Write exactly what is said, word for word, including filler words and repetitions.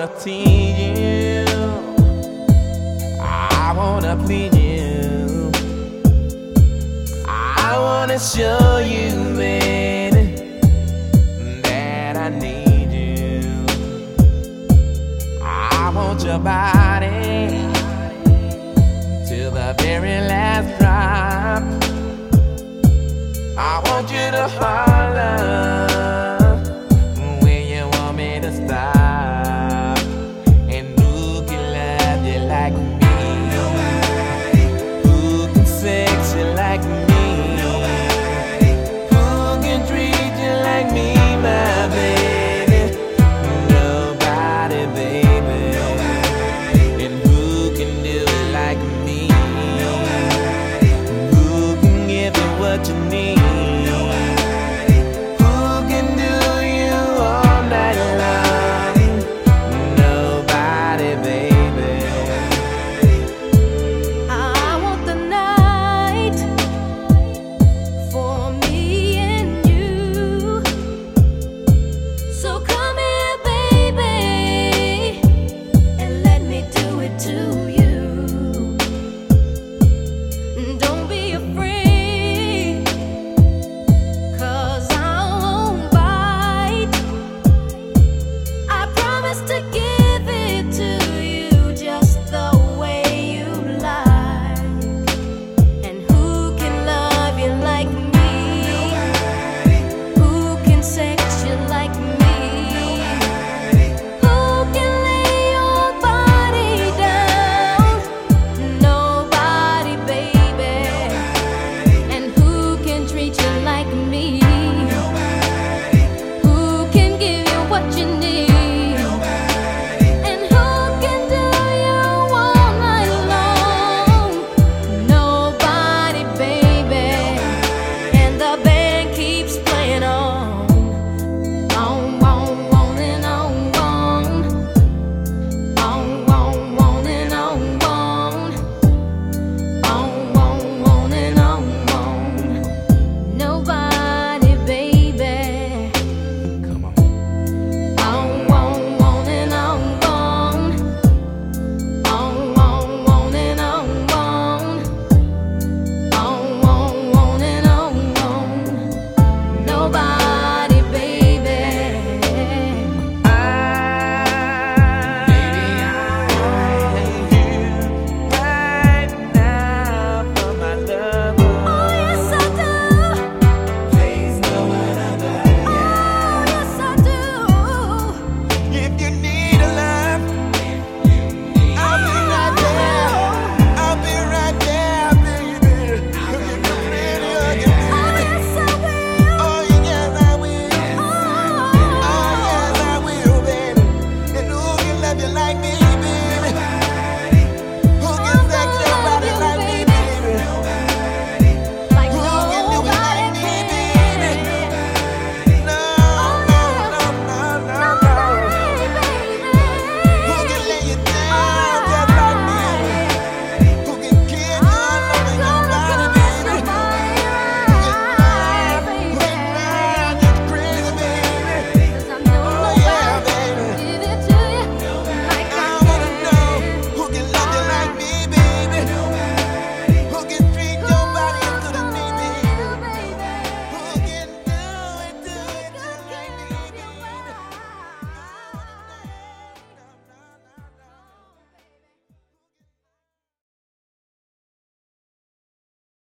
wanna tease you, I wanna please you, I wanna show you, baby, that I need you. I want your body till the very last drop. I want you to holler when you want me to stop. And who can love you like me? Nobody. Who can sex you like me? Nobody. Who can treat you like me, my baby? Nobody, baby. Nobody. And who can do it like me? Nobody. Who can give you what you need?